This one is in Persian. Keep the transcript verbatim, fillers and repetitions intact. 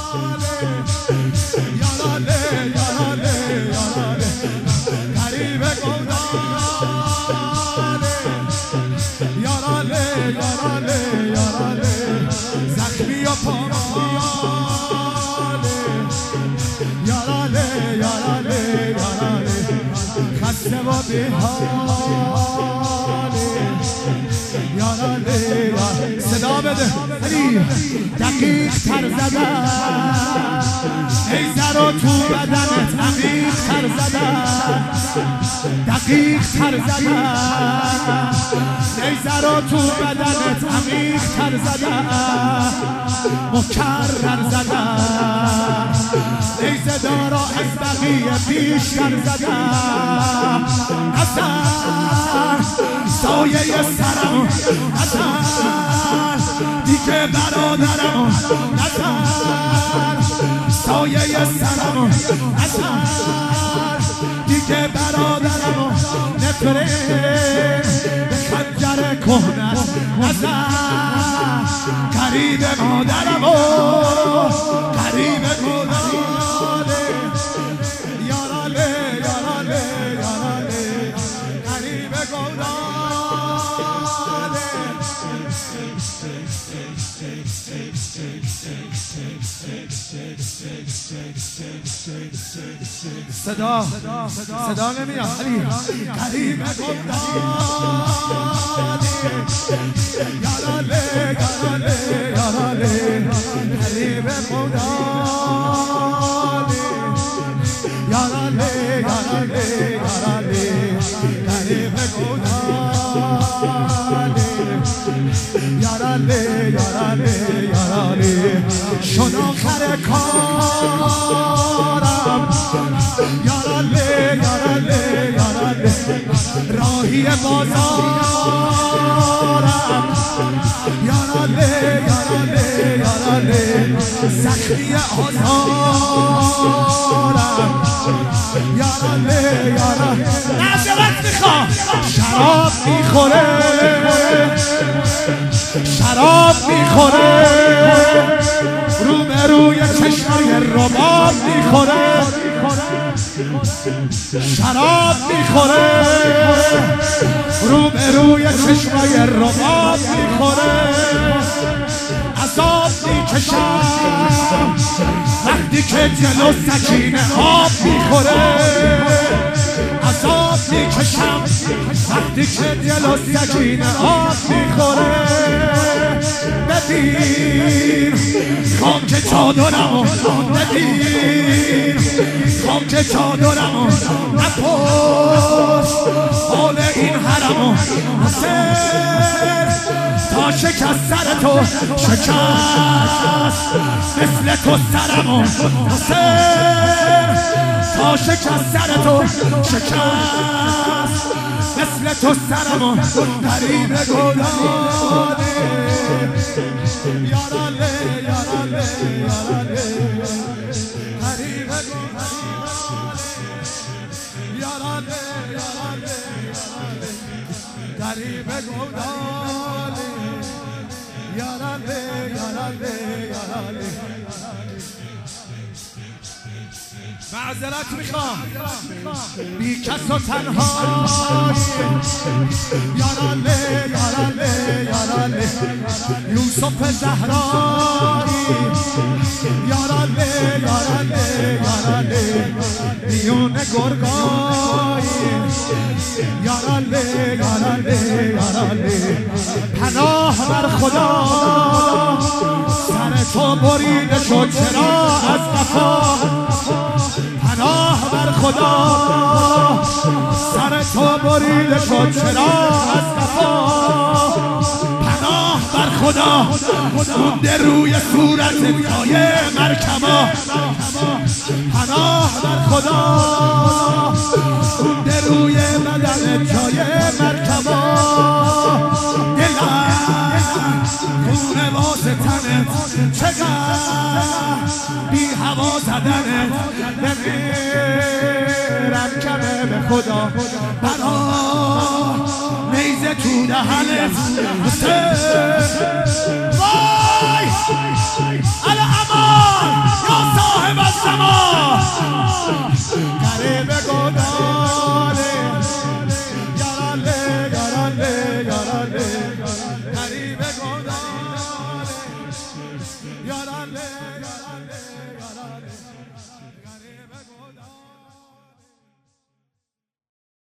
یاراله یاراله یاراله غریب گوداله یاراله یاراله یاراله زخمی و پاماله یاراله یاراله یاراله خسته و بی‌حاله یاراله یاراله صدا بده علی دقیق تر زدن ای زر و تو بدنت عمیق تر زدن دقیق تر زدن ای زر و تو بدنت عمیق تر زدن مکرر زدن ای صدا را از بقیه بیشتر زدن نزن سایه سرم نزن دیگه برادرم نزن سایه سرم نزن دیگه برادرم نفرین به خنجر کهنه نزن قریب مادرم قریب مادرم یاراله یاراله یاراله قریب گوداله صدا صدا نمیاد علی قریب گوداله یاراله یاراله یاراله قریب گوداله یاراله یاراله یاراله قریب گوداله یاراله یاراله یاراله شد آخر کارم یاراله یاراله یاراله راهی بازارم یاراله یاراله یاراله زخمی آزارم یاراله یاراله نظرت میخوام شراب میخوره شراب میخوره رو به روی چشمای رباب میخوره شراب میخوره رو به روی چشمای رباب میخوره عذاب میکشم وقتی که جلو سکینه آب میخوره عذاب میکشم وقتی که جلو سکینه آب میخوره ببین خاک چادرمو ببین خاک چادرمو نپرس حال این حرمو حسین تا شکست سر تو شکست مثل تو سرمو حسین تا شکست سر تو شکست مثل تو سرمو قریب گوداله یاراله یاراله یاراله قریب گوداله یاراله یاراله یاراله قریب گوداله یاراله یاراله یاراله معذرت میخوام بی کس و تنهایی یاراله یاراله یاراله یوسف زهرایی یاراله یاراله یاراله میون گرگایی یاراله یاراله یاراله پناه بر خدا سر تو بریده شد چرا از قفا پناه بر خدا سر تو بریده شد چرا از قفا پناه بر خدا مونده روی صورت جای مرکبا پناه بر خدا مونده روی بدن جای مرکبا دلم خونه واسه تنت چقدر بی هوا زدنت بمیرم کمه به خدا برا نیزه تو دهنت حسین